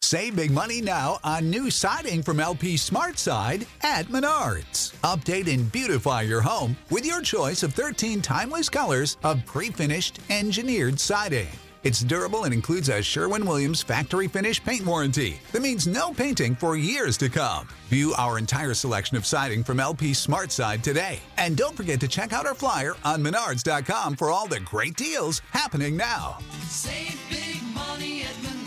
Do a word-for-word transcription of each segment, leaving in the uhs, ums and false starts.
Save big money now on new siding from L P SmartSide at Menards. Update and beautify your home with your choice of thirteen timeless colors of pre-finished engineered siding. It's durable and includes a Sherwin-Williams factory finish paint warranty that means no painting for years to come. View our entire selection of siding from L P SmartSide today. And don't forget to check out our flyer on menards dot com for all the great deals happening now. Save big money at Menards.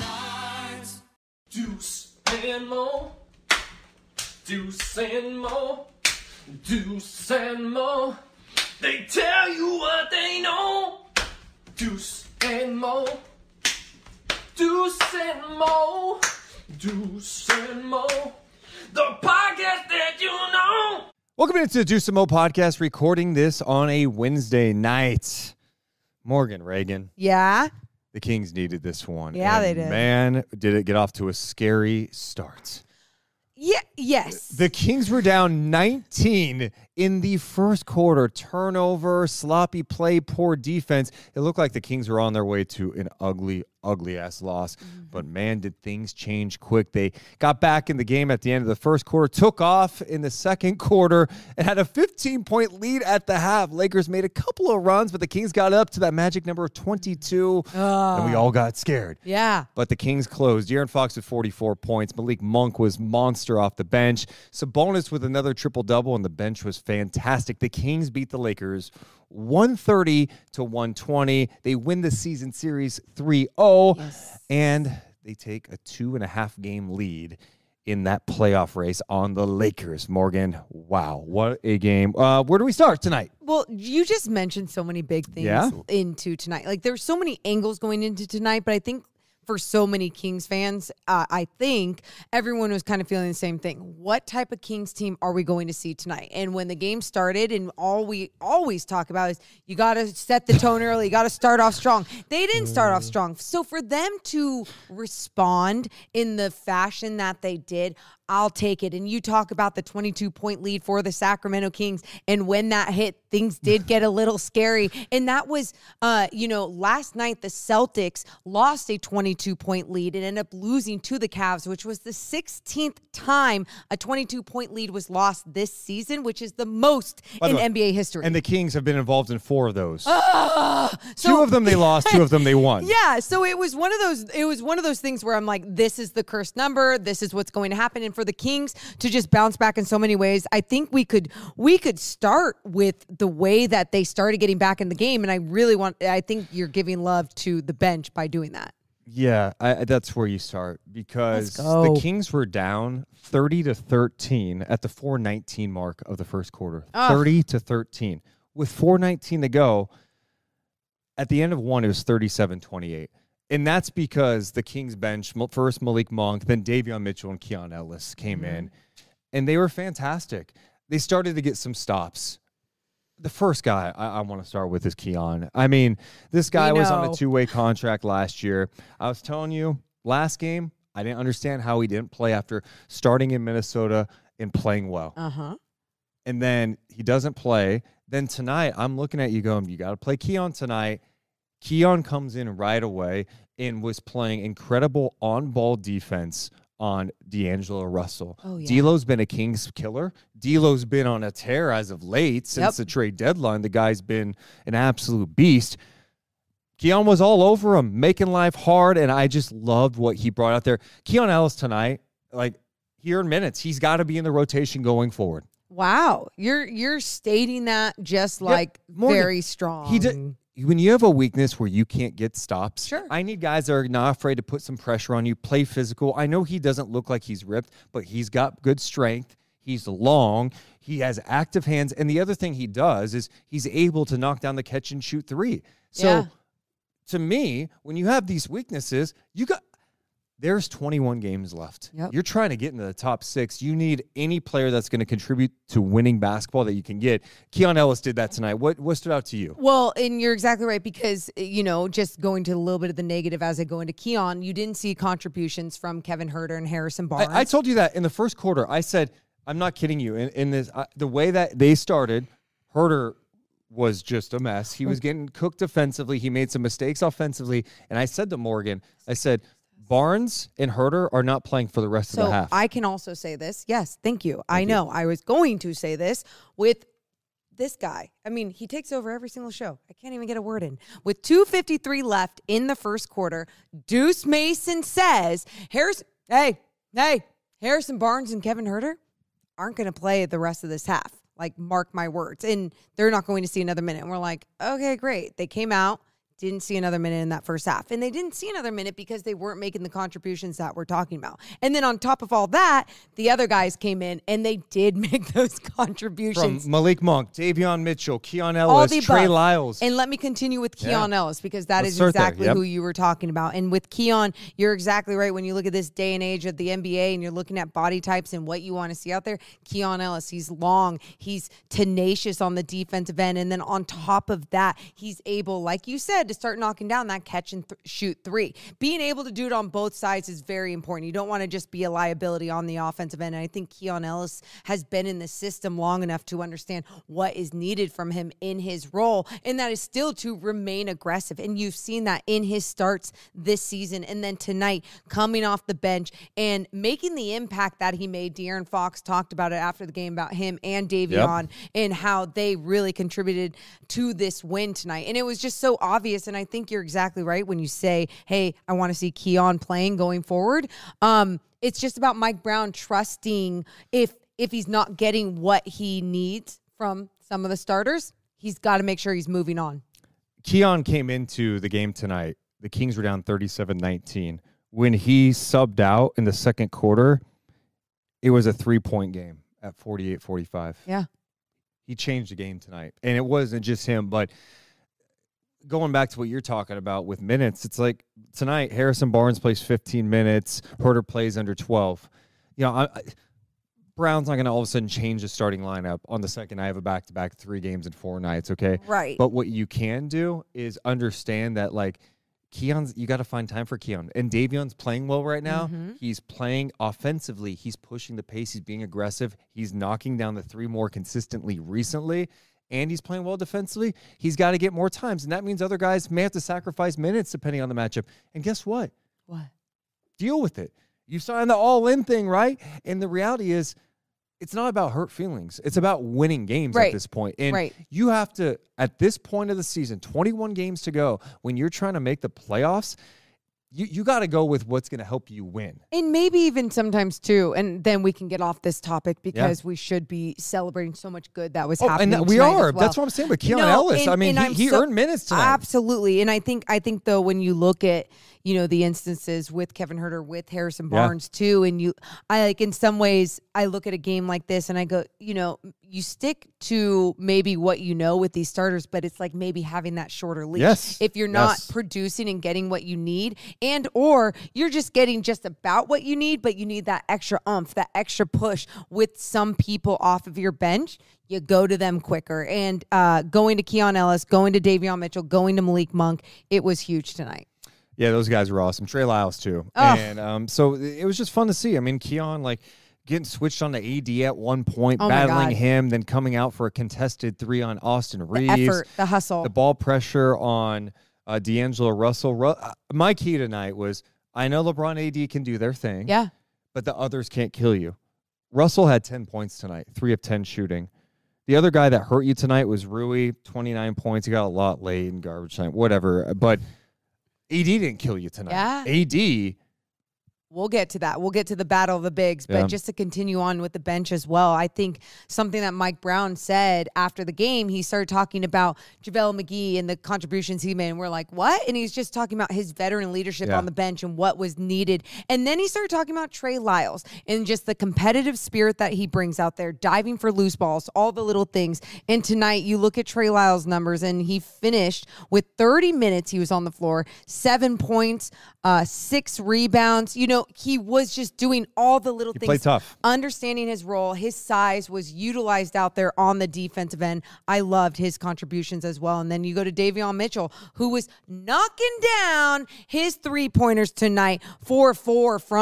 Deuce and more, Deuce and more, Deuce and more. They tell you what they know. Deuce and more, Deuce and more, Deuce and more. The podcast that you know. Welcome into the Deuce and Mo podcast, recording this on a Wednesday night. Morgan, Reagan. Yeah. The Kings needed this one. Yeah, and they did. Man, did it get off to a scary start. Yeah. Yes. The Kings were down nineteen in the first quarter. Turnover, sloppy play, poor defense. It looked like the Kings were on their way to an ugly, ugly-ass loss. Mm-hmm. But, man, did things change quick. They got back in the game at the end of the first quarter, took off in the second quarter, and had a fifteen-point lead at the half. Lakers made a couple of runs, but the Kings got up to that magic number of twenty-two, uh, and we all got scared. Yeah. But the Kings closed. De'Aaron Fox with forty-four points. Malik Monk was monster off the bench. Sabonis with another triple-double, and the bench was fantastic. The Kings beat the Lakers one thirty to one twenty. They win the season series three oh, yes. And they take a two-and-a-half game lead in that playoff race on the Lakers. Morgan, wow, what a game. Uh, where do we start tonight? Well, you just mentioned so many big things yeah? into tonight. Like, there's so many angles going into tonight, but I think for so many Kings fans, uh, I think everyone was kind of feeling the same thing. What type of Kings team are we going to see tonight? And when the game started, and all we always talk about is you got to set the tone early. You got to start off strong. They didn't start off strong. So for them to respond in the fashion that they did, I'll take it. And you talk about the twenty-two point lead for the Sacramento Kings. And when that hit, things did get a little scary. And that was, uh, you know, last night the Celtics lost a twenty-two point lead and ended up losing to the Cavs, which was the sixteenth time a twenty-two point lead was lost this season, which is the most By the in way, N B A history. And the Kings have been involved in four of those. Uh, so, two of them they lost, two of them they won. Yeah, so it was one of those it was one of those things where I'm like, this is the cursed number, this is what's going to happen. And for the Kings to just bounce back in so many ways, I think we could we could start with the way that they started getting back in the game. And I really want I think you're giving love to the bench by doing that. Yeah, I, that's where you start, because the Kings were down thirty to thirteen at the four nineteen mark of the first quarter. Ugh. thirty to thirteen. With four nineteen to go, at the end of one, it was thirty-seven twenty-eight. And that's because the Kings bench, first Malik Monk, then Davion Mitchell and Keon Ellis came mm-hmm. in, and they were fantastic. They started to get some stops. The first guy I, I want to start with is Keon. I mean, this guy was on a two-way contract last year. I was telling you, last game, I didn't understand how he didn't play after starting in Minnesota and playing well. Uh-huh. And then he doesn't play. Then tonight, I'm looking at you going, you got to play Keon tonight. Keon comes in right away and was playing incredible on-ball defense on D'Angelo Russell. Oh, yeah. D'Lo's been a Kings killer. D'Lo's been on a tear as of late since yep. the trade deadline. The guy's been an absolute beast. Keon was all over him, making life hard, and I just loved what he brought out there. Keon Ellis tonight, like, here in minutes, he's got to be in the rotation going forward. Wow. You're you're stating that just like yeah, very strong. He did. When you have a weakness where you can't get stops, sure. I need guys that are not afraid to put some pressure on you, play physical. I know he doesn't look like he's ripped, but he's got good strength. He's long. He has active hands. And the other thing he does is he's able to knock down the catch and shoot three. So yeah. to me, when you have these weaknesses, you got there's twenty-one games left. Yep. You're trying to get into the top six. You need any player that's going to contribute to winning basketball that you can get. Keon Ellis did that tonight. What what stood out to you? Well, and you're exactly right, because, you know, just going to a little bit of the negative as I go into Keon, you didn't see contributions from Kevin Huerter and Harrison Barnes. I, I told you that in the first quarter. I said, I'm not kidding you. In, in this, uh, the way that they started, Huerter was just a mess. He was getting cooked defensively. He made some mistakes offensively. And I said to Morgan, I said, Barnes and Herter are not playing for the rest so of the half. I can also say this. Yes, thank you. Thank I know. You. I was going to say this with this guy. I mean, he takes over every single show. I can't even get a word in. With two fifty-three left in the first quarter, Deuce Mason says, Harrison, hey, hey, Harrison Barnes and Kevin Herter aren't going to play the rest of this half. Like, mark my words. And they're not going to see another minute. And we're like, okay, great. They came out. Didn't see another minute in that first half. And they didn't see another minute because they weren't making the contributions that we're talking about. And then on top of all that, the other guys came in and they did make those contributions. From Malik Monk, Davion Mitchell, Keon Ellis, Trey Lyles. And let me continue with Keon yeah. Ellis because that Let's is exactly yep. who you were talking about. And with Keon, you're exactly right. When you look at this day and age of the N B A and you're looking at body types and what you want to see out there, Keon Ellis, he's long, he's tenacious on the defensive end. And then on top of that, he's able, like you said, to start knocking down that catch and th- shoot three. Being able to do it on both sides is very important. You don't want to just be a liability on the offensive end. And I think Keon Ellis has been in the system long enough to understand what is needed from him in his role, and that is still to remain aggressive. And you've seen that in his starts this season. And then tonight, coming off the bench and making the impact that he made. De'Aaron Fox talked about it after the game about him and Davion yep. and how they really contributed to this win tonight. And it was just so obvious. And I think you're exactly right when you say, hey, I want to see Keon playing going forward. Um, it's just about Mike Brown trusting if if he's not getting what he needs from some of the starters, he's got to make sure he's moving on. Keon came into the game tonight. The Kings were down thirty-seven nineteen. When he subbed out in the second quarter, it was a three-point game at forty-eight forty-five. Yeah. He changed the game tonight. And it wasn't just him, but going back to what you're talking about with minutes, it's like tonight, Harrison Barnes plays fifteen minutes, Herter plays under twelve. You know, I, I, Brown's not going to all of a sudden change the starting lineup on the second I have a back-to-back three games in four nights, okay? Right. But what you can do is understand that, like, Keon's, you got to find time for Keon. And Davion's playing well right now. Mm-hmm. He's playing offensively. He's pushing the pace. He's being aggressive. He's knocking down the three more consistently recently. And he's playing well defensively. He's got to get more times. And that means other guys may have to sacrifice minutes depending on the matchup. And guess what? What? Deal with it. You signed the all-in thing, right? And the reality is it's not about hurt feelings. It's about winning games right. at this point. And right. you have to, at this point of the season, twenty-one games to go, when you're trying to make the playoffs, You you got to go with what's going to help you win. And maybe even sometimes, too, and then we can get off this topic because yeah. we should be celebrating so much good that was oh, happening and we tonight are. as well. That's what I'm saying with Keon no, Ellis. And, I mean, he, he so, earned minutes tonight. Absolutely. And I think, I think though, when you look at, you know, the instances with Kevin Herter, with Harrison Barnes, yeah. too, and you, I like, in some ways, I look at a game like this and I go, you know, you stick to maybe what you know with these starters, but it's like maybe having that shorter leash. Yes. If you're not yes. producing and getting what you need, and or you're just getting just about what you need, but you need that extra oomph, that extra push with some people off of your bench, you go to them quicker. And uh, going to Keon Ellis, going to Davion Mitchell, going to Malik Monk, it was huge tonight. Yeah, those guys were awesome. Trey Lyles, too. Oh. And um, so it was just fun to see. I mean, Keon, like, getting switched on to A D at one point, oh battling him, then coming out for a contested three on Austin Reeves. The effort, the hustle. The ball pressure on uh, D'Angelo Russell. Ru- uh, my key tonight was, I know LeBron A D can do their thing. Yeah. But the others can't kill you. Russell had ten points tonight, three of ten shooting. The other guy that hurt you tonight was Rui, twenty-nine points. He got a lot late in garbage time, whatever. But A D didn't kill you tonight. Yeah. A D... We'll get to that. We'll get to the battle of the bigs. But yeah. just to continue on with the bench as well, I think something that Mike Brown said after the game, he started talking about JaVale McGee and the contributions he made. And we're like, what? And he's just talking about his veteran leadership yeah. on the bench and what was needed. And then he started talking about Trey Lyles and just the competitive spirit that he brings out there, diving for loose balls, all the little things. And tonight, you look at Trey Lyles' numbers, and he finished with thirty minutes. He was on the floor, seven points, uh, six rebounds. You know, he was just doing all the little he things. Played tough. Understanding his role, his size was utilized out there on the defensive end. I loved his contributions as well. And then you go to Davion Mitchell, who was knocking down his three-pointers tonight, four four from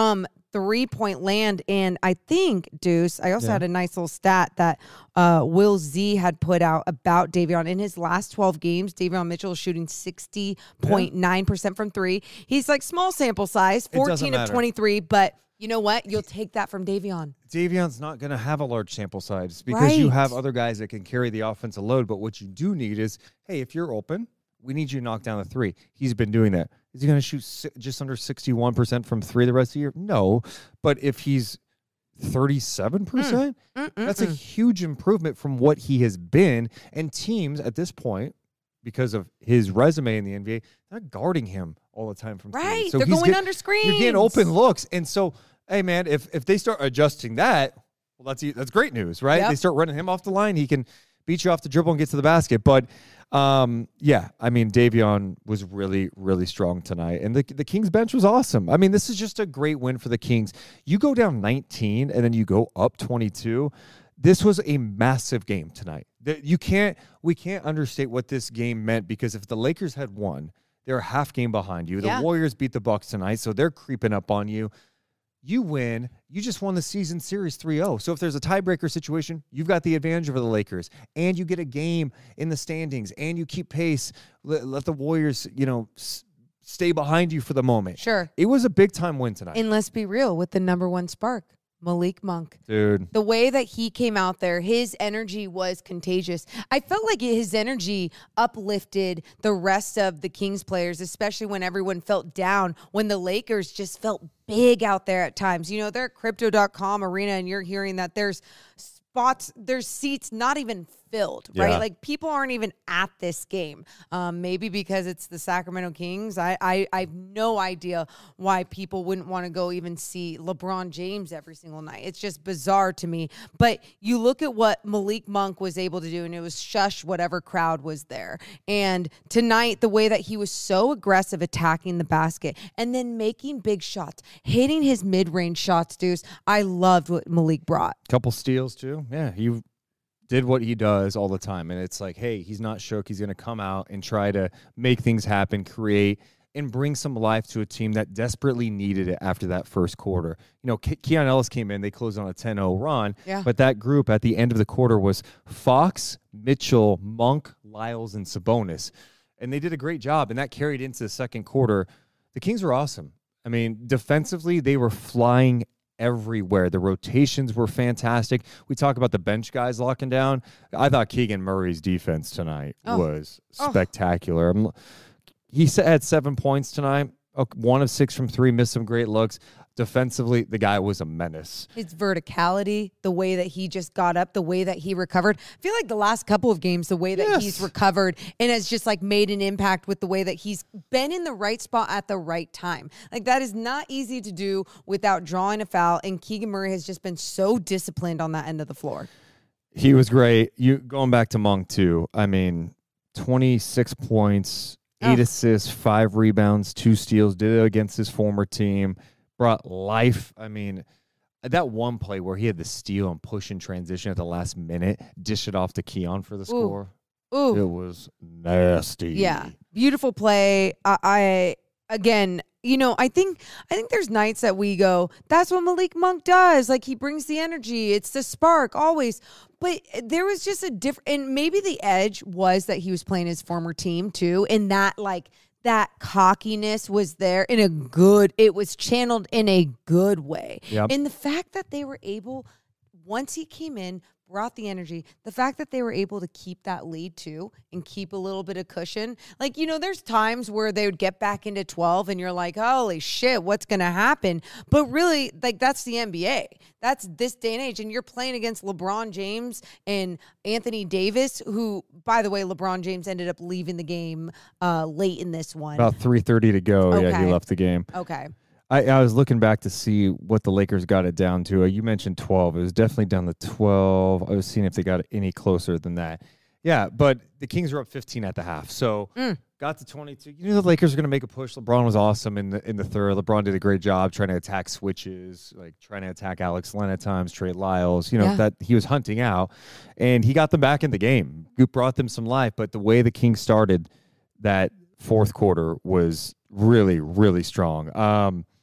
three-point land. And I think, Deuce, I also Yeah. had a nice little stat that uh, Will Z had put out about Davion. In his last twelve games, Davion Mitchell is shooting sixty point nine percent from three. He's like small sample size, fourteen of matter. twenty-three, but you know what? You'll take that from Davion. Davion's not going to have a large sample size because you Right. have other guys that can carry the offensive load. But what you do need is, hey, if you're open, we need you to knock down the three. He's been doing that. Is he going to shoot si- just under sixty-one percent from three the rest of the year? No. But if he's thirty-seven percent, Mm. that's a huge improvement from what he has been. And teams at this point, because of his resume in the N B A, they're guarding him all the time from three. Right. So They're he's going get- under screens. You're getting open looks. And so, hey, man, if if they start adjusting that, well, that's that's great news, right? Yep. They start running him off the line. He can beat you off the dribble and get to the basket. But, um, yeah, I mean, Davion was really, really strong tonight. And the, the Kings bench was awesome. I mean, this is just a great win for the Kings. You go down nineteen and then you go up twenty-two. This was a massive game tonight. The- You can't, we can't understate what this game meant, because if the Lakers had won, they're a half game behind you. Yeah. The Warriors beat the Bucks tonight, so they're creeping up on you. You win, you just won the season series three oh. So if there's a tiebreaker situation, you've got the advantage over the Lakers, and you get a game in the standings, and you keep pace. Let, let the Warriors, you know, s- stay behind you for the moment. Sure. It was a big time win tonight. And let's be real, with the number one spark, Malik Monk. Dude. The way that he came out there, his energy was contagious. I felt like his energy uplifted the rest of the Kings players, especially when everyone felt down, when the Lakers just felt big out there at times. You know, they're at crypto dot com arena, and you're hearing that there's spots, there's seats not even filled, right? Yeah. Like, people aren't even at this game. Um, maybe because it's the Sacramento Kings. I, I, I have no idea why people wouldn't want to go even see LeBron James every single night. It's just bizarre to me. But you look at what Malik Monk was able to do, and it was shush whatever crowd was there. And tonight, the way that he was so aggressive attacking the basket and then making big shots, hitting his mid-range shots, Deuce, I loved what Malik brought. Couple steals, too. Yeah, he did what he does all the time. And it's like, hey, he's not shook. He's going to come out and try to make things happen, create, and bring some life to a team that desperately needed it after that first quarter. You know, Ke- Keon Ellis came in. They closed on a ten oh run. Yeah. But that group at the end of the quarter was Fox, Mitchell, Monk, Lyles, and Sabonis. And they did a great job, and that carried into the second quarter. The Kings were awesome. I mean, defensively, they were flying everywhere. The rotations were fantastic. We talk about the bench guys locking down. I thought Keegan Murray's defense tonight Oh. was Oh. spectacular. I'm- He sa- had seven points tonight. Okay, One of six from three, missed some great looks. Defensively, the guy was a menace. His verticality, the way that he just got up, the way that he recovered. I feel like the last couple of games, the way that Yes. he's recovered and has just like made an impact with the way that he's been in the right spot at the right time. Like, that is not easy to do without drawing a foul. And Keegan Murray has just been so disciplined on that end of the floor. He was great. You going back to Monk too. I mean, twenty-six points, eight Oh. assists, five rebounds, two steals. Did it against his former team. Brought life. I mean, that one play where he had the steal and push in transition at the last minute, dish it off to Keon for the score. Ooh. It was nasty. Yeah, beautiful play. I, I again, you know, I think I think there's nights that we go, that's what Malik Monk does. Like, he brings the energy. It's the spark always. But there was just a different, and maybe the edge was that he was playing his former team too, and that like that cockiness was there in a good. It was channeled in a good way. Yep. And the fact that they were able, once he came in, brought the energy, the fact that they were able to keep that lead too and keep a little bit of cushion. Like, you know, there's times where they would get back into twelve and you're like, holy shit, what's going to happen? But really, like, that's the N B A. That's this day and age. And you're playing against LeBron James and Anthony Davis, who, by the way, LeBron James ended up leaving the game uh, late in this one. About three thirty to go. Yeah, Okay. he left the game. Okay. I, I was looking back to see what the Lakers got it down to. Uh, you mentioned twelve. It was definitely down to twelve. I was seeing if they got it any closer than that. Yeah, but the Kings were up fifteen at the half. So Mm. got to twenty-two. You knew the Lakers were going to make a push. LeBron was awesome in the in the third. LeBron did a great job trying to attack switches, like trying to attack Alex Len at times, Trey Lyles. You know, Yeah. that he was hunting out. And he got them back in the game. Goop brought them some life. But the way the Kings started that fourth quarter was really, really strong. Um,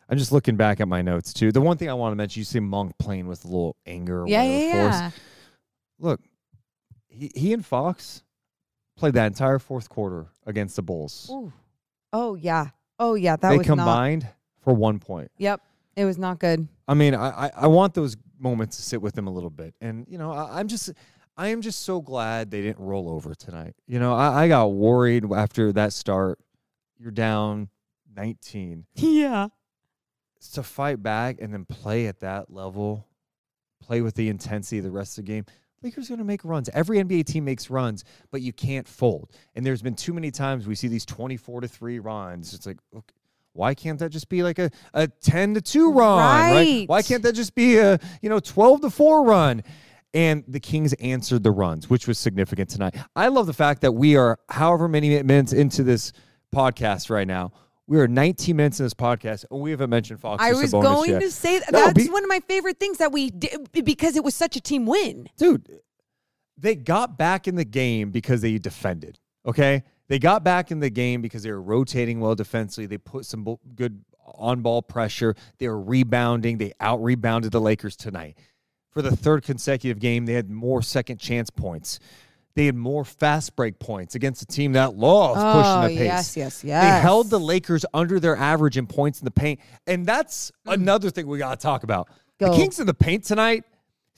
I'm just looking back at my notes, too. The one thing I want to mention, you see Monk playing with a little anger or Yeah, whatever yeah, force. yeah. Look, he, he and Fox played that entire fourth quarter against the Bulls. Ooh. Oh, yeah. Oh, yeah. That they was combined not... for one point. Yep. It was not good. I mean, I, I, I want those moments to sit with them a little bit. And, you know, I, I'm just... I am just so glad they didn't roll over tonight. You know, I, I got worried after that start. You're down nineteen. Yeah. To fight back and then play at that level, play with the intensity of the rest of the game, Lakers are going to make runs. Every N B A team makes runs, but you can't fold. And there's been too many times we see these twenty-four to three runs. It's like, okay, why can't that just be like a, a ten to two run? Right. right? Why can't that just be a, you know, twelve to four run? And the Kings answered the runs, which was significant tonight. I love the fact that we are however many minutes into this podcast right now. We are nineteen minutes in this podcast, and we haven't mentioned Fox. I was going yet. to say that. No, That's be, one of my favorite things that we did because it was such a team win. Dude, they got back in the game because they defended, okay? They got back in the game because they were rotating well defensively. They put some good on-ball pressure. They were rebounding. They out-rebounded the Lakers tonight. For the third consecutive game, they had more second chance points. They had more fast break points against a team that loves oh, pushing the pace. yes, yes, yes. They held the Lakers under their average in points in the paint. And that's mm. another thing we got to talk about. Go. The Kings in the paint tonight,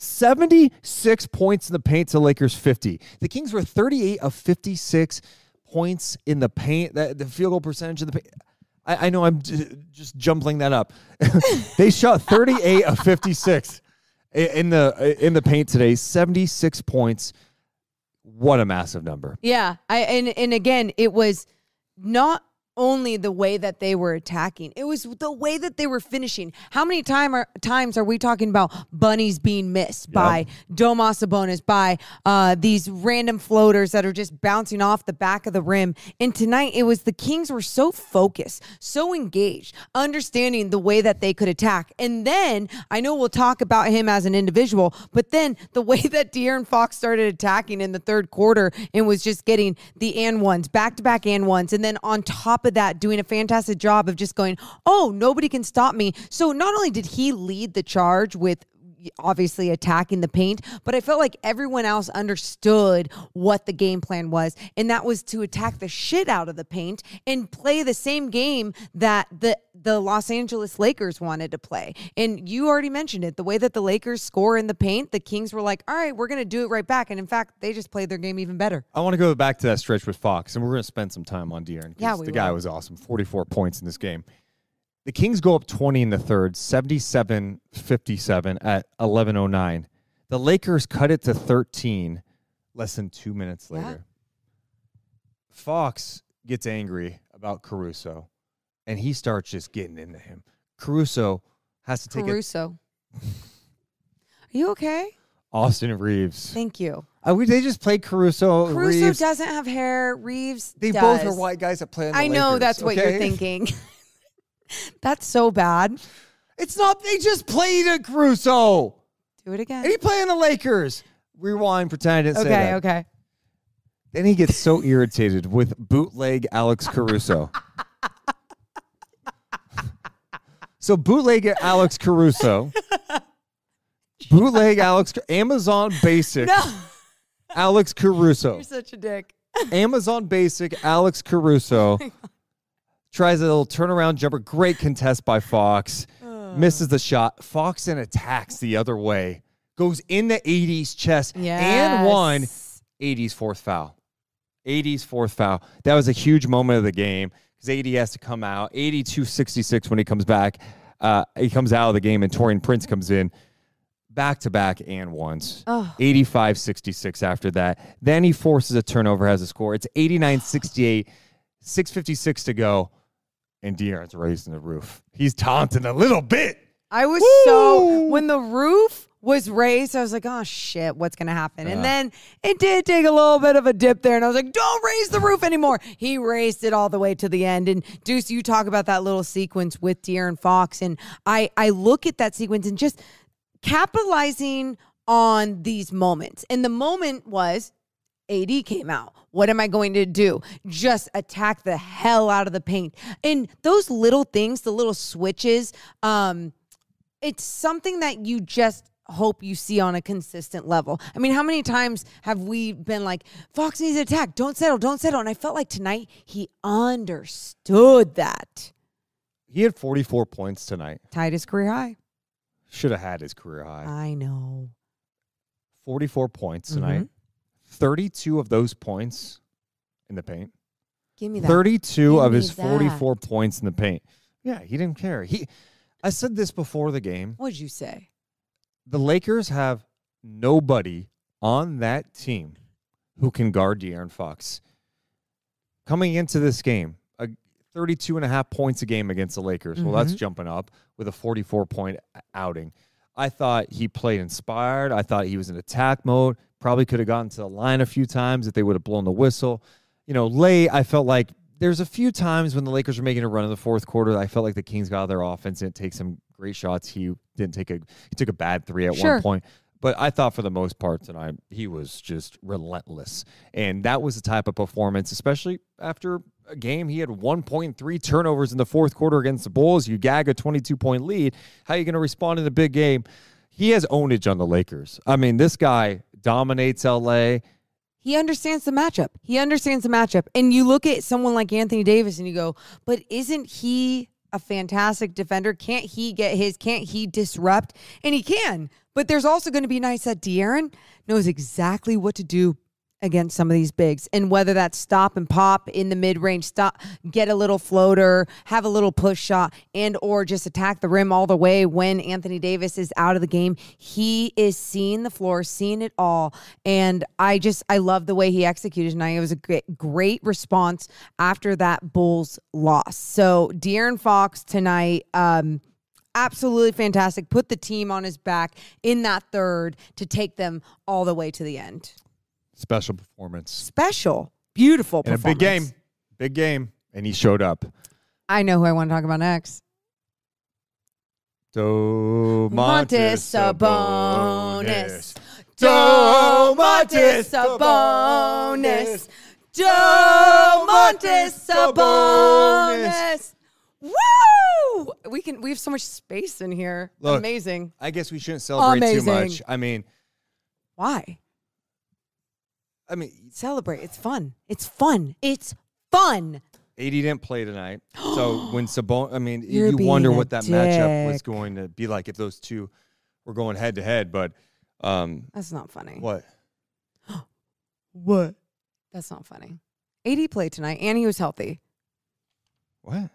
seventy-six points in the paint to Lakers fifty. The Kings were thirty-eight of fifty-six points in the paint. That, the field goal percentage of the paint. I, I know I'm j- just jumbling that up. They shot thirty-eight of fifty-six. In the in the paint today, seventy-six points. What a massive number. Yeah. I and, and again, it was not only the way that they were attacking, it was the way that they were finishing. How many time are, times are we talking about bunnies being missed yep. by Domas Sabonis, by uh, these random floaters that are just bouncing off the back of the rim? And tonight, it was the Kings were so focused, so engaged, understanding the way that they could attack. And then, I know we'll talk about him as an individual, but then the way that De'Aaron Fox started attacking in the third quarter and was just getting the and ones, back-to-back and ones, and then on top of that, doing a fantastic job of just going, oh, nobody can stop me. So not only did he lead the charge with obviously attacking the paint, but I felt like everyone else understood what the game plan was, and that was to attack the shit out of the paint and play the same game that the the Los Angeles Lakers wanted to play. And you already mentioned it, the way that the Lakers score in the paint, the Kings were like, all right, we're going to do it right back. And in fact, they just played their game even better. I want to go back to that stretch with Fox, and we're going to spend some time on De'Aaron. Yeah, we the will. guy was awesome. forty-four points in this game. The Kings go up twenty in the third, seventy-seven fifty-seven at eleven oh nine. The Lakers cut it to thirteen less than two minutes later. Yeah. Fox gets angry about Caruso, and he starts just getting into him. Caruso has to take Caruso. A- Are you okay? Austin Reeves. Thank you. Uh, we, they just played Caruso. Caruso Reeves. doesn't have hair. Reeves They does. both are white guys that play on the I know Lakers, that's what okay? you're thinking. That's so bad. It's not. They just played at Caruso. Do it again. And he played in the Lakers. Rewind, pretend I didn't okay, say that. Okay, okay. Then he gets so irritated with bootleg Alex Caruso. So bootleg Alex Caruso. Bootleg Alex. Amazon Basic. No. Alex Caruso. You're such a dick. Amazon Basic Alex Caruso. Tries a little turnaround jumper. Great contest by Fox. Uh. Misses the shot. Fox then attacks the other way. Goes in the eighties chest. Yes. And one. eighties fourth foul. eighties fourth foul. That was a huge moment of the game because A D has to come out. eighty-two sixty-six when he comes back. Uh, he comes out of the game and Taurean Prince comes in. Back-to-back and ones. Oh. eighty-five sixty-six after that. Then he forces a turnover, has a score. It's eighty-nine sixty-eight. six fifty-six to go. And De'Aaron's raising the roof. He's taunting a little bit. I was Woo! so, when the roof was raised, I was like, oh shit, what's going to happen? Uh, and then it did take a little bit of a dip there. And I was like, don't raise the roof anymore. He raised it all the way to the end. And Deuce, you talk about that little sequence with De'Aaron Fox. And I, I look at that sequence and just capitalizing on these moments. And the moment was, A D came out. What am I going to do? Just attack the hell out of the paint. And those little things, the little switches, um, it's something that you just hope you see on a consistent level. I mean, how many times have we been like, Fox needs to attack, don't settle, don't settle. And I felt like tonight he understood that. He had forty-four points tonight. Tied his career high. Should have had his career high. I know. forty-four points tonight. Mm-hmm. thirty-two of those points in the paint. Give me that. thirty-two Give of his that. forty-four points in the paint. Yeah, he didn't care. He, I said this before the game. What did you say? The Lakers have nobody on that team who can guard De'Aaron Fox. Coming into this game, a thirty-two and a half points a game against the Lakers. Mm-hmm. Well, that's jumping up with a forty-four point outing. I thought he played inspired. I thought he was in attack mode. Probably could have gotten to the line a few times if they would have blown the whistle. You know, late, I felt like there's a few times when the Lakers were making a run in the fourth quarter. I felt like the Kings got out of their offense and take some great shots. He didn't take a he took a bad three at sure. one point. But I thought for the most part tonight, he was just relentless. And that was the type of performance, especially after a game. He had one point three turnovers in the fourth quarter against the Bulls. You gag a twenty-two point lead. How are you going to respond in a big game? He has ownage on the Lakers. I mean, this guy dominates L A. He understands the matchup. He understands the matchup. And you look at someone like Anthony Davis and you go, but isn't he a fantastic defender? Can't he get his? Can't he disrupt? And he can. But there's also going to be nice that De'Aaron knows exactly what to do against some of these bigs. And whether that's stop and pop in the mid-range, stop, get a little floater, have a little push shot, and or just attack the rim all the way when Anthony Davis is out of the game. He is seeing the floor, seeing it all. And I just, I love the way he executed tonight. It was a great, great response after that Bulls loss. So De'Aaron Fox tonight, um, absolutely fantastic. Put the team on his back in that third to take them all the way to the end. Special performance. Special. Beautiful and performance. a big game. Big game. And he showed up. I know who I want to talk about next. Domantas Sabonis. Domantas Sabonis. Domantas Sabonis. Woo! We can. We have so much space in here. Look, amazing. I guess we shouldn't celebrate amazing. too much. I mean, why? I mean, celebrate. It's fun. It's fun. It's fun. A D didn't play tonight. So when Sabonis, I mean, You're you wonder what that dick. matchup was going to be like if those two were going head to head. But um, that's not funny. What? What? That's not funny. A D played tonight, and he was healthy. What?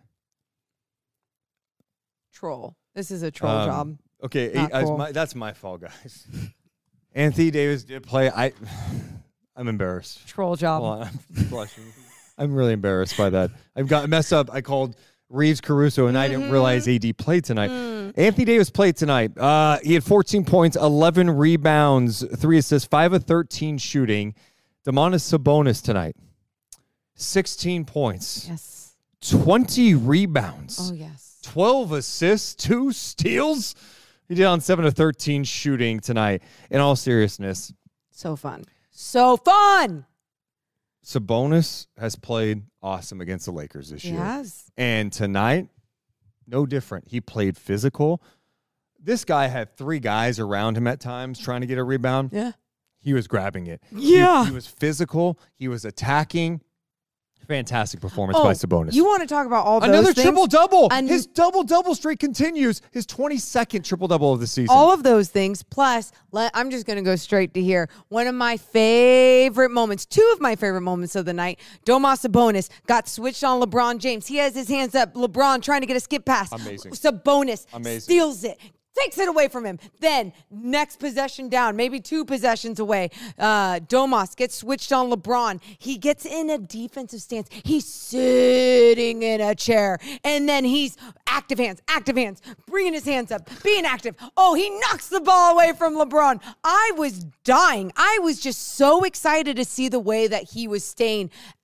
Troll. This is a troll um, job. Okay, Not I, cool. my, that's my fault, guys. Anthony Davis did play. I, I'm embarrassed. Troll job. Hold on, I'm blushing. I'm really embarrassed by that. I've got messed up. I called Reeves Caruso, and mm-hmm. I didn't realize A D played tonight. Mm. Anthony Davis played tonight. Uh, he had fourteen points, eleven rebounds, three assists, five of thirteen shooting. Domantas Sabonis tonight, sixteen points. Yes. twenty rebounds. Oh, yes. twelve assists, two steals. He did on seven of thirteen shooting tonight. In all seriousness. So fun. So fun. Sabonis has played awesome against the Lakers this He year. has. And tonight, no different. He played physical. This guy had three guys around him at times trying to get a rebound. Yeah. He was grabbing it. Yeah. He, he was physical. He was attacking. Fantastic performance oh, by Sabonis. You want to talk about all those Another things? triple-double. An- His double-double streak continues. His twenty-second triple-double of the season. All of those things. Plus, let, I'm just going to go straight to here. One of my favorite moments, two of my favorite moments of the night, Domantas Sabonis got switched on LeBron James. He has his hands up. LeBron trying to get a skip pass. Amazing. Sabonis Amazing. steals it. Takes it away from him. Then, next possession down, maybe two possessions away, uh, Domas gets switched on LeBron. He gets in a defensive stance. He's sitting in a chair. And then he's active hands, active hands, bringing his hands up, being active. Oh, he knocks the ball away from LeBron. I was dying. I was just so excited to see the way that he was staying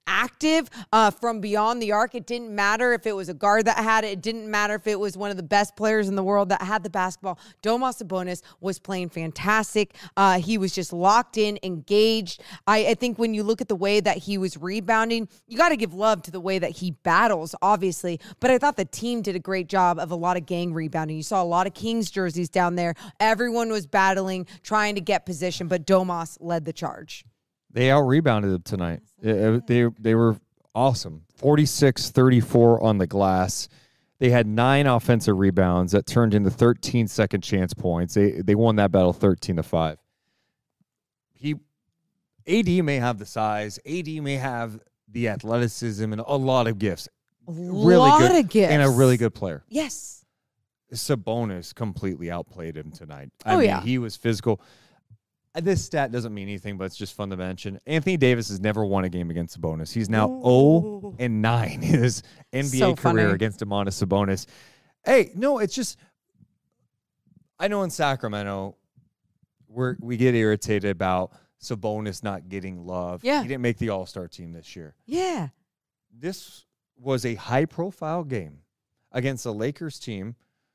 active uh, from beyond the arc. It didn't matter if it was a guard that had it. It didn't matter if it was one of the best players in the world that had the basketball. Domas Sabonis was playing fantastic. Uh, he was just locked in, engaged. I, I think when you look at the way that he was rebounding, you got to give love to the way that he battles, obviously. But I thought the team did a great job of a lot of gang rebounding. You saw a lot of Kings jerseys down there. Everyone was battling, trying to get position, but Domas led the charge. They out-rebounded them tonight. They, they, they were awesome. forty-six thirty-four on the glass. They had nine offensive rebounds that turned into thirteen second chance points. They they won that battle thirteen to five. He, A D may have the size. A D may have the athleticism and a lot of gifts. A really lot good, of gifts. And a really good player. Yes. Sabonis completely outplayed him tonight. I Oh, mean, yeah. he was physical. This stat doesn't mean anything, but it's just fun to mention. Anthony Davis has never won a game against Sabonis. He's now oh and nine in his N B A So career funny. against Domantas Sabonis. Hey, no, it's just I know in Sacramento we're we get irritated about Sabonis not getting love. Yeah. He didn't make the All-Star team this year. Yeah. This was a high-profile game against a Lakers team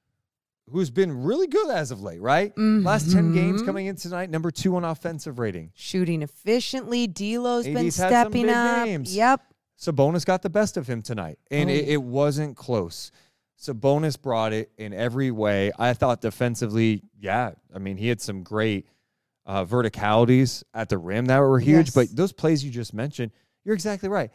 who's been really good as of late, right? Mm-hmm. Last ten games coming in tonight, number two on offensive rating. Shooting efficiently. D'Lo's been A D's had some stepping big up. games. Yep. Sabonis got the best of him tonight, and Oh, it, yeah. it wasn't close. Sabonis brought it in every way. I thought defensively, yeah, I mean, he had some great uh, verticalities at the rim that were huge, Yes. but those plays you just mentioned, you're exactly right.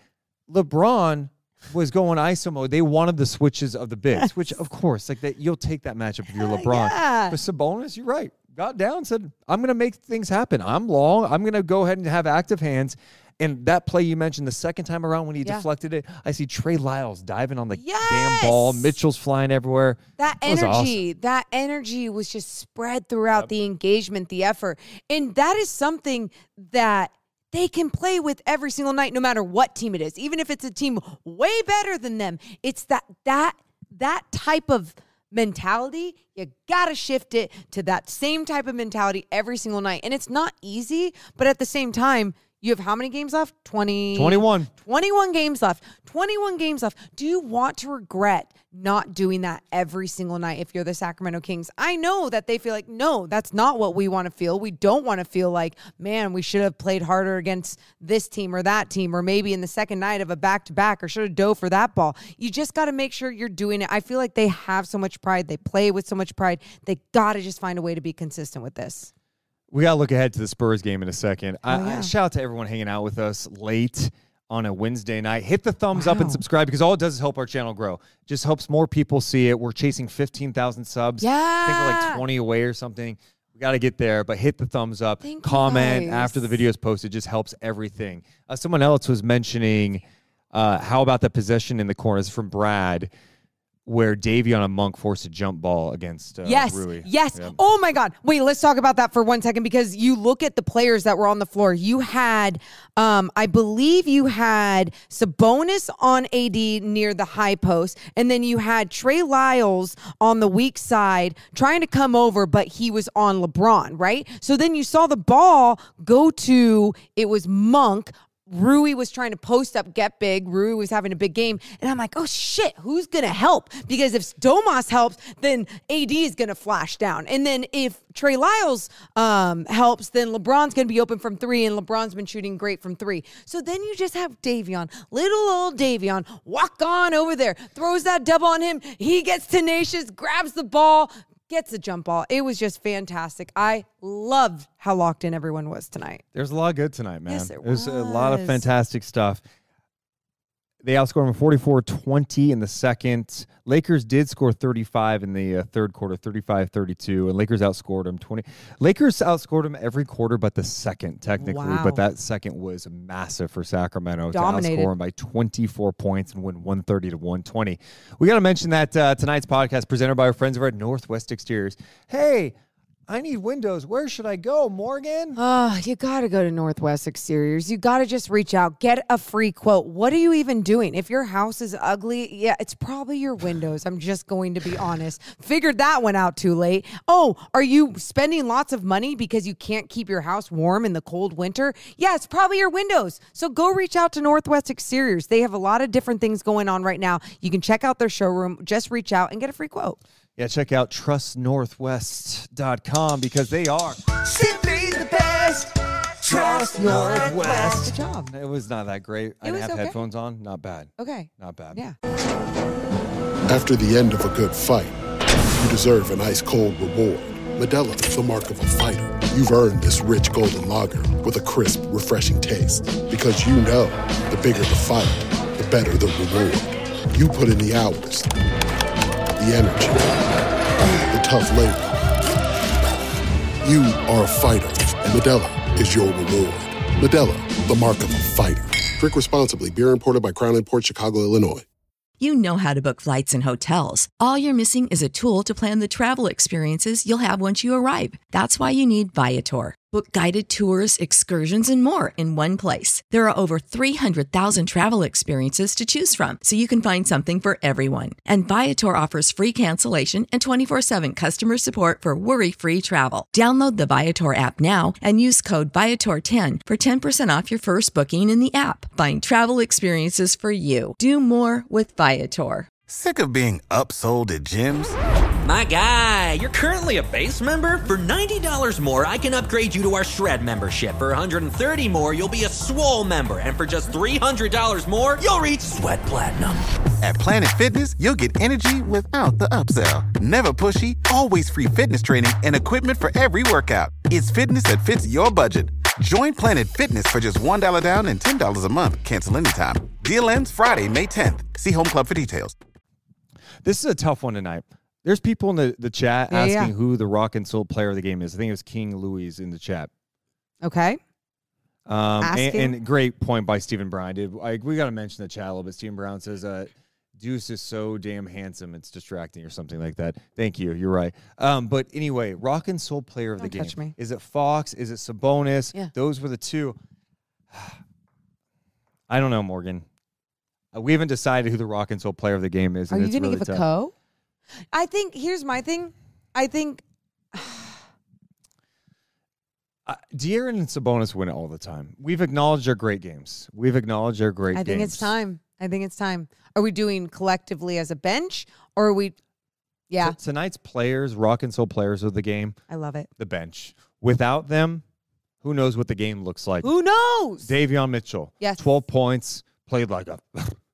LeBron was going I S O mode. They wanted the switches of the bigs, Yes. which, of course, like that, you'll take that matchup if you're Hell LeBron. yeah. But Sabonis, you're right. Got down, said, I'm going to make things happen. I'm long. I'm going to go ahead and have active hands. And that play you mentioned the second time around when he Yeah. deflected it, I see Trey Lyles diving on the Yes. damn ball. Mitchell's flying everywhere. That It was energy, that energy was just spread throughout Yep. the engagement, the effort. And that is something that they can play with every single night, no matter what team it is. Even if it's a team way better than them, it's that that that type of mentality. You gotta shift it to that same type of mentality every single night. And it's not easy, but at the same time, you have how many games left? twenty twenty-one. twenty-one games left. twenty-one games left. Do you want to regret not doing that every single night if you're the Sacramento Kings? I know that they feel like, no, that's not what we want to feel. We don't want to feel like, man, we should have played harder against this team or that team, or maybe in the second night of a back-to-back, or should have dove for that ball. You just got to make sure you're doing it. I feel like they have so much pride. They play with so much pride. They got to just find a way to be consistent with this. We got to look ahead to the Spurs game in a second. I, Oh, yeah. I, shout out to everyone hanging out with us late on a Wednesday night. Hit the thumbs up and Wow. subscribe, because all it does is help our channel grow. Just helps more people see it. We're chasing fifteen thousand subs. I think we're like Yeah. twenty away or something. We got to get there, but hit the thumbs up. Thank you, Comment guys. after the video is posted. Just helps everything. Uh, someone else was mentioning, uh, how about the possession in the corners from Brad, where Davion and Monk forced a jump ball against uh, Yes. Rui. Yes. Yep. Oh my God. Wait, let's talk about that for one second, because you look at the players that were on the floor. You had, um, I believe you had Sabonis on A D near the high post, and then you had Trey Lyles on the weak side trying to come over, but he was on LeBron, right? So then you saw the ball go to, it was Monk. Rui was trying to post up, get big. Rui was having a big game. And I'm like, oh, shit, who's going to help? Because if Domas helps, then A D is going to flash down. And then if Trey Lyles um, helps, then LeBron's going to be open from three, and LeBron's been shooting great from three. So then you just have Davion, little old Davion, walk on over there, throws that double on him. He gets tenacious, grabs the ball, gets a jump ball. It was just fantastic. I loved how locked in everyone was tonight. There's a lot of good tonight, man. Yes, it There's a lot of was. fantastic stuff. They outscored them forty-four twenty in the second. Lakers did score thirty-five in the uh, third quarter, thirty-five thirty-two, and Lakers outscored them twenty. Lakers outscored them every quarter but the second, technically, Wow. but that second was massive for Sacramento Dominated. to outscore them by twenty-four points and win one thirty to one twenty. We got to mention that uh, tonight's podcast presented by our friends over at Northwest Exteriors. Hey, I need windows. Where should I go, Morgan? Oh, you got to go to Northwest Exteriors. You got to just reach out. Get a free quote. What are you even doing? If your house is ugly, yeah, it's probably your windows. I'm just going to be honest. Figured that one out too late. Oh, are you spending lots of money because you can't keep your house warm in the cold winter? Yeah, it's probably your windows. So go reach out to Northwest Exteriors. They have a lot of different things going on right now. You can check out their showroom. Just reach out and get a free quote. Yeah, check out trust northwest dot com because they are simply the best. Trust Northwest. Good job. It was not that great. I didn't have okay. headphones on. Not bad. Okay. Not bad. Yeah. After the end of a good fight, you deserve an ice-cold reward. Modelo, the mark of a fighter. You've earned this rich golden lager with a crisp, refreshing taste. Because you know, the bigger the fight, the better the reward. You put in the hours, the energy, the tough labor. You are a fighter, and Modelo is your reward. Modelo, the mark of a fighter. Drink responsibly. Beer imported by Crown Imports, Chicago, Illinois. You know how to book flights and hotels. All you're missing is a tool to plan the travel experiences you'll have once you arrive. That's why you need Viator. Book guided tours, excursions, and more in one place. There are over three hundred thousand travel experiences to choose from, so you can find something for everyone. And Viator offers free cancellation and twenty-four seven customer support for worry-free travel. Download the Viator app now and use code Viator ten for ten percent off your first booking in the app. Find travel experiences for you. Do more with Viator. Sick of being upsold at gyms? My guy, you're currently a base member? For ninety dollars more, I can upgrade you to our Shred membership. For one hundred thirty dollars more, you'll be a Swole member. And for just three hundred dollars more, you'll reach Sweat Platinum. At Planet Fitness, you'll get energy without the upsell. Never pushy, always free fitness training and equipment for every workout. It's fitness that fits your budget. Join Planet Fitness for just one dollar down and ten dollars a month. Cancel anytime. Deal ends Friday, May tenth. See Home Club for details. This is a tough one tonight. There's people in the, the chat yeah, asking yeah. who the rock and soul player of the game is. I think it was King Louis in the chat. Okay. Um, and, and great point by Stephen Brown. Did I, we got to mention the chat a little bit. Stephen Brown says, uh, Deuce is so damn handsome, it's distracting or something like that. Thank you. You're right. Um, but anyway, rock and soul player of Don't the touch game. me. Is it Fox? Is it Sabonis? Yeah. Those were the two. I don't know, Morgan. Uh, we haven't decided who the rock and soul player of the game is. Are and you it's going to really give a tough. co? I think, here's my thing. I think... Uh, De'Aaron and Sabonis win it all the time. We've acknowledged their great games. We've acknowledged their great I games. think it's time. I think it's time. Are we doing collectively as a bench, or are we... Yeah. T- tonight's players, rock and soul players of the game, I love it. the bench. Without them, who knows what the game looks like. Who knows? Davion Mitchell. Yes. twelve points, played like a...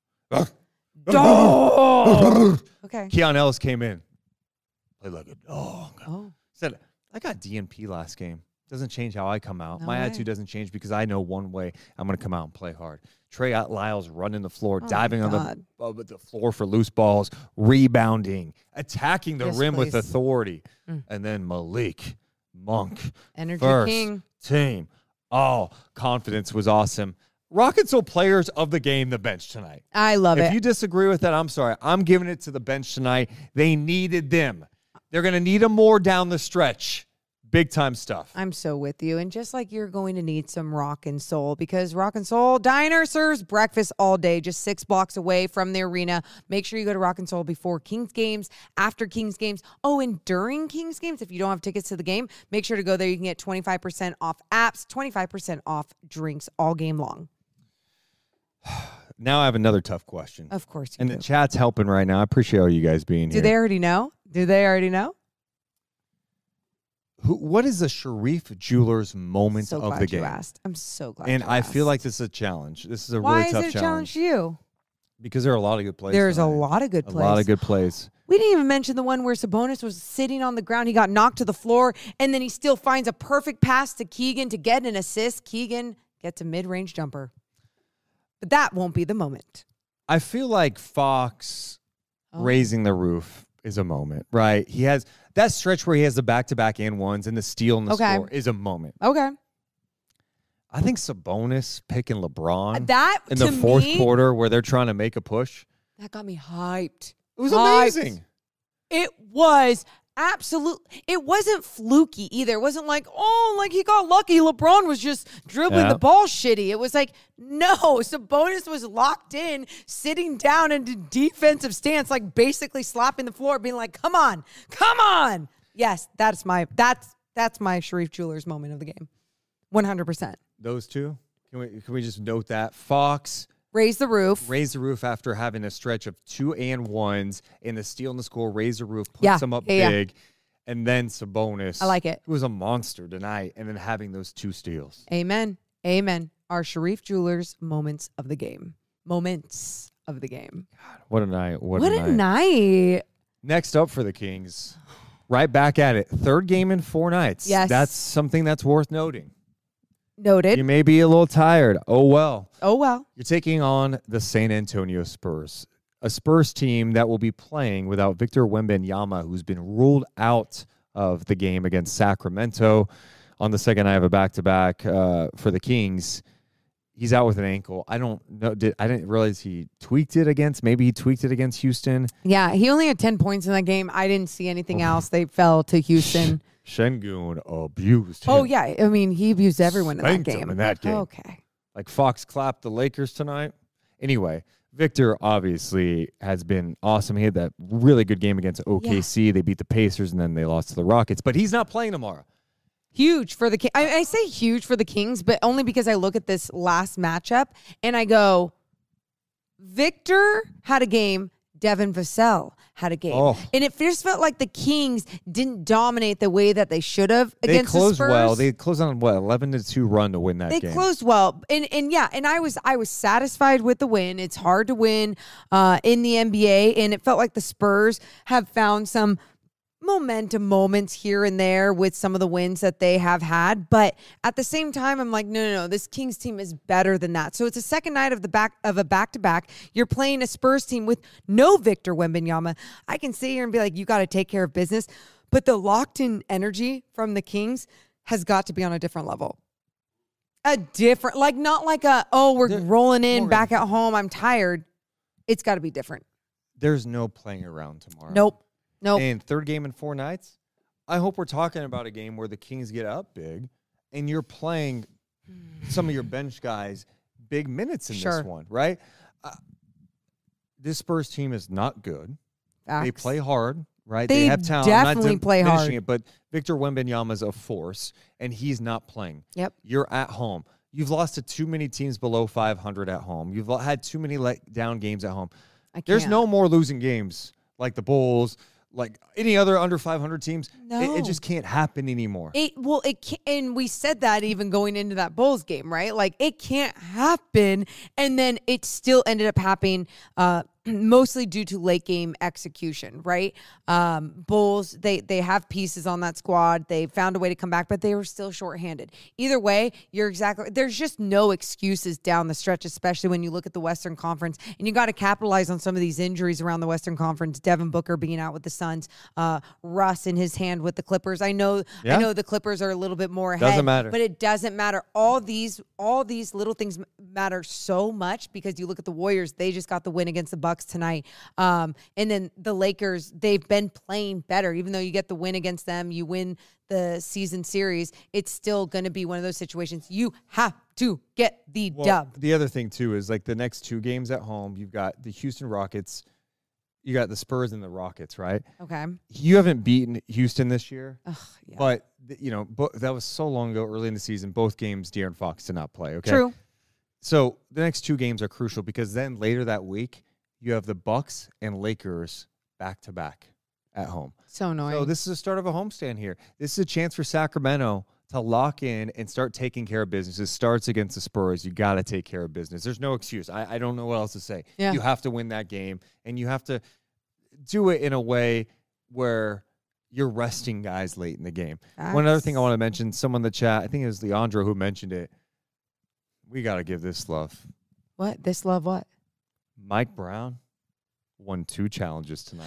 Dog. Okay. Keon Ellis came in, played like a dog. Oh. Said, I got D N P last game. Doesn't change how I come out. No My way. attitude doesn't change because I know one way I'm going to come out and play hard. Trey Lyles running the floor, Oh, diving on God. the, uh, the floor for loose balls, rebounding, attacking the Yes, rim with please. authority. Mm. And then Malik Monk, Energy first king. team. Oh, confidence was awesome. Rock and soul players of the game, the bench tonight. I love if it. you disagree with that, I'm sorry. I'm giving it to the bench tonight. They needed them. They're going to need them more down the stretch. Big time stuff. I'm so with you. And just like you're going to need some rock and soul, because Rock and Soul Diner serves breakfast all day, just six blocks away from the arena. Make sure you go to Rock and Soul before Kings games, after Kings games. Oh, and during Kings games, if you don't have tickets to the game, make sure to go there. You can get twenty-five percent off apps, twenty-five percent off drinks all game long. Now I have another tough question. Of course you And do. the chat's helping right now. I appreciate all you guys being Do here. they already know? Do they already know? Who, what is the Sharif Jewelers moment So of glad the you game? asked. I'm so glad And you I asked. feel like this is a challenge. This is a Why really is tough it a challenge challenge. to you? Because there are a lot of good plays. There's a tonight. lot of good A plays. lot of good plays. We didn't even mention the one where Sabonis was sitting on the ground. He got knocked to the floor, and then he still finds a perfect pass to Keegan to get an assist. Keegan gets a mid-range jumper. But that won't be the moment. I feel like Fox Oh. raising the roof is a moment, right? He has that stretch where he has the back-to-back and ones and the steal and the Okay. score is a moment. Okay. I think Sabonis picking LeBron That, in to the fourth me, quarter where they're trying to make a push. that got me hyped. It was Hyped. amazing. It was Absolutely. It wasn't fluky either. It wasn't like, oh, like he got lucky. LeBron was just dribbling Yeah. the ball shitty. It was like, no, Sabonis was locked in, sitting down in a defensive stance, like basically slapping the floor, being like, come on, come on. Yes, that's my that's that's my Sharif Jewelers moment of the game. one hundred percent. Those two? Can we can we just note that? Fox Raise the roof. raise the roof after having a stretch of two and ones in the steal and the score. Raise the roof, puts Yeah, them up yeah, yeah. big, and then Sabonis. I like it. Who was a monster tonight, and then having those two steals. Amen. Amen. Our Sharif Jewelers moments of the game. Moments of the game. What a night! What, What a, a night. night. Next up for the Kings, right back at it. Third game in four nights. Yes. That's something that's worth noting. Noted. You may be a little tired. Oh, well. Oh, well. You're taking on the San Antonio Spurs, a Spurs team that will be playing without Victor Wembanyama, who's been ruled out of the game against Sacramento on the second night of a back-to-back uh, for the Kings. He's out with an ankle. I don't know. Did, I didn't realize he tweaked it against. Maybe he tweaked it against Houston. Yeah, he only had ten points in that game. I didn't see anything else. They fell to Houston. Şengün abused him. Oh, yeah. I mean, he abused everyone in that Spanked him game. in that game. Okay. Like Fox clapped the Lakers tonight. Anyway, Victor obviously has been awesome. He had that really good game against O K C. Yeah. They beat the Pacers, and then they lost to the Rockets. But he's not playing tomorrow. Huge for the Kings. I, I say huge for the Kings, but only because I look at this last matchup and I go, Victor had a game. Devin Vassell had a game. Oh. And it just felt like the Kings didn't dominate the way that they should have against they closed the Spurs. well. They closed on what, eleven to two run to win that they game. They closed well. And and yeah, and I was I was satisfied with the win. It's hard to win uh, in the N B A, and it felt like the Spurs have found some momentum moments here and there with some of the wins that they have had, but at the same time I'm like, no no no this Kings team is better than that. So it's a second night of the back of a back-to-back. You're playing a Spurs team with no Victor Wembanyama. I can sit here and be like, you got to take care of business, but the locked in energy from the Kings has got to be on a different level. A different, like not like a, oh, we're They're, rolling in Morgan. Back at home, I'm tired. It's got to be different. There's no playing around tomorrow. Nope. Nope. And third game in four nights, I hope we're talking about a game where the Kings get up big and you're playing some of your bench guys big minutes in sure. this one, right? Uh, this Spurs team is not good. Facts. They play hard, right? They, they have talent. definitely I'm not play hard. It, but Victor Wembanyama is a force, and he's not playing. Yep. You're at home. You've lost to too many teams below five hundred at home. You've had too many let down games at home. I can't. There's no more losing games like the Bulls, like any other under five hundred teams. No. It, it just can't happen anymore. It well, it can't, and we said that even going into that Bulls game, right? Like it can't happen, and then it still ended up happening. Uh, mostly due to late game execution, right? Um, Bulls, they they have pieces on that squad. They found a way to come back, but they were still shorthanded. Either way, you're exactly, there's just no excuses down the stretch, especially when you look at the Western Conference, and you got to capitalize on some of these injuries around the Western Conference. Devin Booker being out with the Suns, uh, Russ in his hand with the Clippers. I know, yeah. I know the Clippers are a little bit more ahead. Doesn't matter. But it doesn't matter. All these, all these little things matter so much because you look at the Warriors, they just got the win against the Bucks tonight. Um, and then the Lakers, they've been playing better. Even though you get the win against them, you win the season series, it's still going to be one of those situations. You have to get the well, dub. The other thing, too, is like the next two games at home, you've got the Houston Rockets, you got the Spurs and the Rockets, right? Okay. You haven't beaten Houston this year, Ugh, yeah. but, you know, bo- that was so long ago, early in the season, both games De'Aaron Fox did not play, okay? True. So the next two games are crucial because then later that week, you have the Bucks and Lakers back-to-back at home. So annoying. So this is the start of a homestand here. This is a chance for Sacramento to lock in and start taking care of business. It starts against the Spurs. You got to take care of business. There's no excuse. I, I don't know what else to say. Yeah. You have to win that game, and you have to do it in a way where you're resting guys late in the game. That's... One other thing I want to mention, someone in the chat, I think it was Leandro who mentioned it. We got to give this love. What? This love what? Mike Brown won two challenges tonight.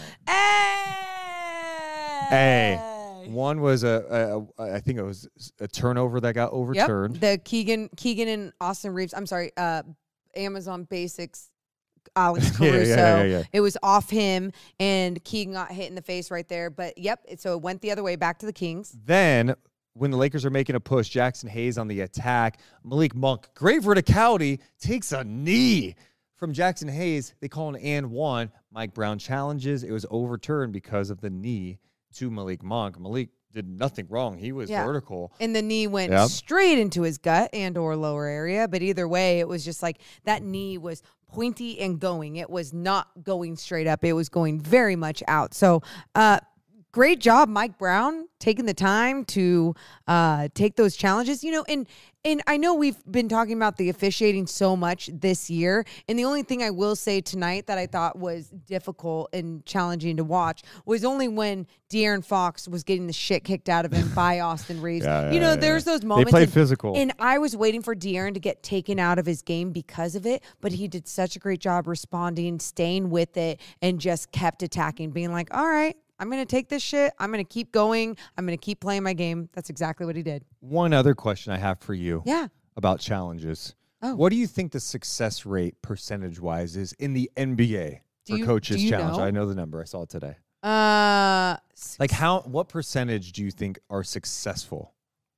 Hey! Hey. One was a, a, a, I think it was a turnover that got overturned. Yep. The Keegan, Keegan and Austin Reeves. I'm sorry. Uh, Amazon Basics Alex Caruso. yeah, yeah, yeah, yeah. It was off him, and Keegan got hit in the face right there. But, yep, so it went the other way, back to the Kings. Then, when the Lakers are making a push, Jackson Hayes on the attack. Malik Monk, great verticality, takes a knee from Jackson Hayes. They call an and one. Mike Brown challenges. It was overturned because of the knee to Malik Monk. Malik did nothing wrong. He was Yeah. vertical. And the knee went Yep. straight into his gut and or lower area. But either way, it was just like that knee was pointy and going. It was not going straight up. It was going very much out. So, uh, great job, Mike Brown, taking the time to uh, take those challenges. You know, and and I know we've been talking about the officiating so much this year, and the only thing I will say tonight that I thought was difficult and challenging to watch was only when De'Aaron Fox was getting the shit kicked out of him by Austin Reeves. Yeah, you yeah, know, yeah, there's yeah. those moments. They play and, physical. And I was waiting for De'Aaron to get taken out of his game because of it, but he did such a great job responding, staying with it, and just kept attacking, being like, all right, I'm going to take this shit. I'm going to keep going. I'm going to keep playing my game. That's exactly what he did. One other question I have for you Yeah. about challenges. Oh. What do you think the success rate percentage-wise is in the N B A Do for you- coaches do you challenge? know? I know the number. I saw it today. Uh, Like how? What percentage do you think are successful?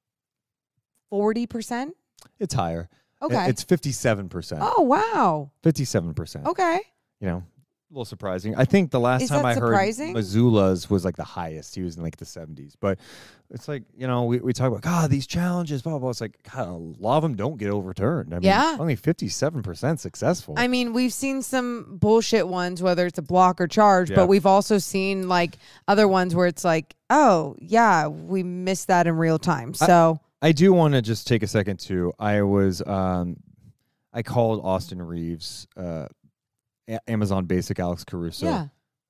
forty percent? It's higher. Okay. It's fifty-seven percent. Oh, wow. fifty-seven percent. Okay. You know, a little surprising. I think the last Is time that I surprising? heard Missoula's was like the highest. He was in like the seventies. But it's like, you know, we, we talk about, God, these challenges, blah, blah, blah. It's like, God, a lot of them don't get overturned. I mean, Yeah. only fifty-seven percent successful. I mean, we've seen some bullshit ones, whether it's a block or charge, Yeah. but we've also seen like other ones where it's like, oh, yeah, we missed that in real time. So, I do want to just take a second too. I was, um, I called Austin Reeves, uh, A- Amazon Basic Alex Caruso. yeah.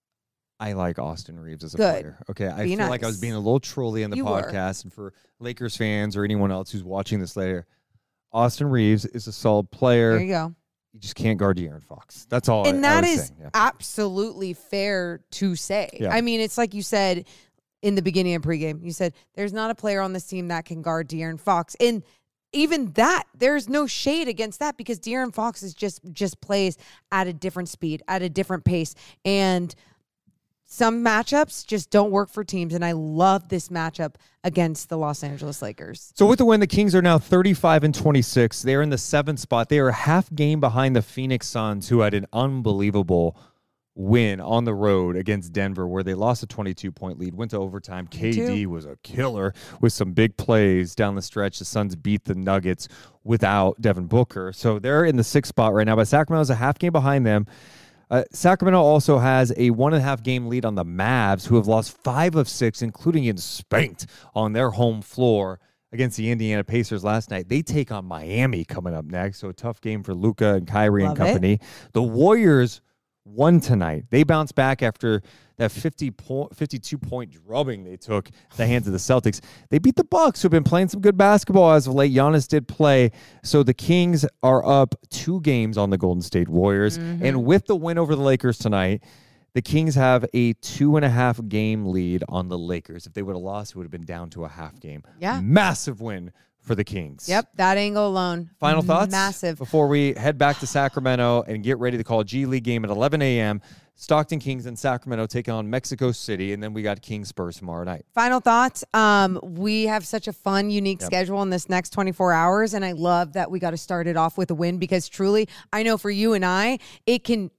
I like Austin Reeves as a Good. player. Okay, I Be feel like I was nice. being a little trolly in the You were. podcast, and for Lakers fans or anyone else who's watching this later, Austin Reeves is a solid player. There you go. You just can't guard De'Aaron Fox. That's all. And I, I that was is saying. Yeah. absolutely fair to say. Yeah. I mean, it's like you said in the beginning of pregame. You said there's not a player on this team that can guard De'Aaron Fox. And even that, there's no shade against that because De'Aaron Fox is just just plays at a different speed, at a different pace. And some matchups just don't work for teams. And I love this matchup against the Los Angeles Lakers. So with the win, the Kings are now thirty-five and twenty-six. They're in the seventh spot. They are a half game behind the Phoenix Suns, who had an unbelievable win on the road against Denver, where they lost a twenty-two point lead, went to overtime. K D was a killer with some big plays down the stretch. The Suns beat the Nuggets without Devin Booker. So they're in the sixth spot right now, but Sacramento's a half game behind them. Uh, Sacramento also has a one and a half game lead on the Mavs, who have lost five of six, including getting spanked on their home floor against the Indiana Pacers last night. They take on Miami coming up next, so a tough game for Luka and Kyrie Love and company. The Warriors won tonight. They bounced back after that fifty point, fifty-two point drubbing they took at the hands of the Celtics. They beat the Bucks, who've been playing some good basketball as of late. Giannis did play. So the Kings are up two games on the Golden State Warriors. Mm-hmm. And with the win over the Lakers tonight, the Kings have a two and a half game lead on the Lakers. If they would have lost, it would have been down to a half game. Yeah. Massive win for the Kings. Yep, that angle alone. Final thoughts? Massive. Before we head back to Sacramento and get ready to call a G League game at eleven a.m., Stockton Kings and Sacramento taking on Mexico City, and then we got Kings Spurs tomorrow night. Final thoughts. Um, we have such a fun, unique Yep. schedule in this next twenty-four hours, and I love that we got to start it off with a win because truly, I know for you and I, it can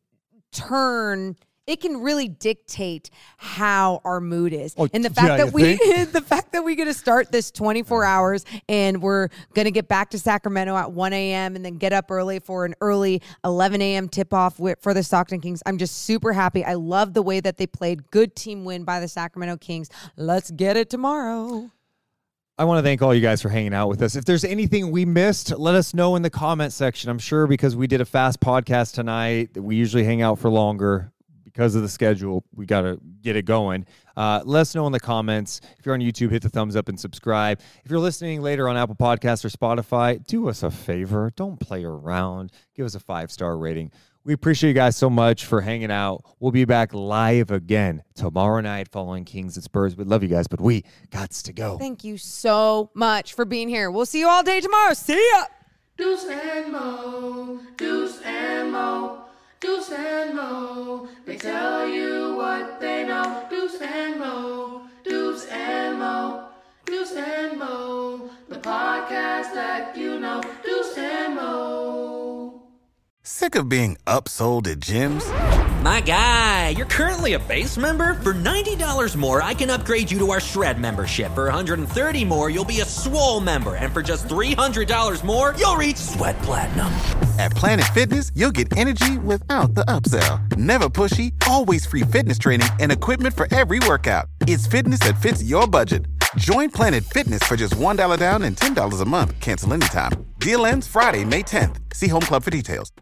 turn. It can really dictate how our mood is. Oh, and the fact yeah, that you we think? the fact that we're going to start this twenty-four hours and we're going to get back to Sacramento at one a.m. and then get up early for an early eleven a.m. tip-off wi- for the Stockton Kings. I'm just super happy. I love the way that they played. Good team win by the Sacramento Kings. Let's get it tomorrow. I want to thank all you guys for hanging out with us. If there's anything we missed, let us know in the comment section. I'm sure because we did a fast podcast tonight, we usually hang out for longer. Because of the schedule, we got to get it going. Uh, let us know in the comments. If you're on YouTube, hit the thumbs up and subscribe. If you're listening later on Apple Podcasts or Spotify, do us a favor. Don't play around. Give us a five-star rating. We appreciate you guys so much for hanging out. We'll be back live again tomorrow night following Kings and Spurs. We love you guys, but we gots to go. Thank you so much for being here. We'll see you all day tomorrow. See ya. Deuce and Mo, Deuce and Mo. Deuce and Mo, they tell you what they know. Deuce and Mo, Deuce and Mo, Deuce and Mo, the podcast that you know. Deuce and Mo. Sick of being upsold at gyms? My guy, you're currently a base member? For ninety dollars more, I can upgrade you to our Shred membership. For one hundred thirty dollars more, you'll be a Swole member. And for just three hundred dollars more, you'll reach Sweat Platinum. At Planet Fitness, you'll get energy without the upsell. Never pushy, always free fitness training and equipment for every workout. It's fitness that fits your budget. Join Planet Fitness for just one dollar down and ten dollars a month. Cancel anytime. Deal ends Friday, May tenth. See Home Club for details.